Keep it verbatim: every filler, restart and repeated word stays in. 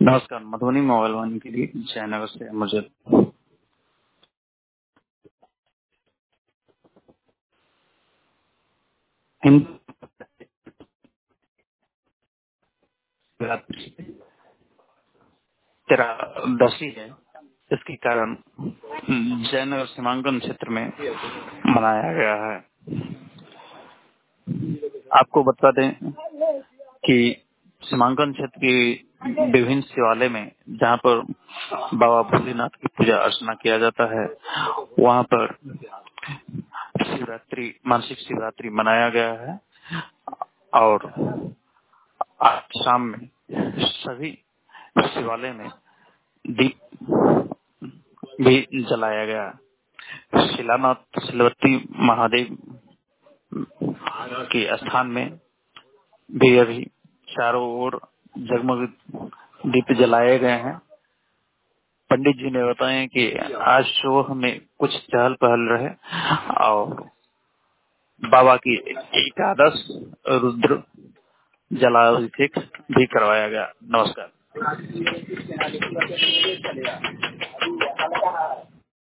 नमस्कार, Madhubani mobile one के लिए जयनगर से मुझे हिंदी तेरा दसी है। इसके कारण जयनगर सीमांकन क्षेत्र में मनाया गया है। आपको बता दें कि सीमांकन क्षेत्र के विभिन्न शिवालय में जहाँ पर बाबा भोलेनाथ की पूजा अर्चना किया जाता है, वहाँ पर शिवरात्रि मासिक शिवरात्रि मनाया गया है और आज शाम में सभी शिवालय में दीप भी जलाया गया। शिलानाथ शिलवती महादेव के स्थान में भी अभी चारों ओर जगमग दीप जलाए गए हैं। पंडित जी ने बताया कि आज सुबह में कुछ चहल पहल रहे और बाबा की एकादश रुद्र जलाभिषेक भी करवाया गया। नमस्कार।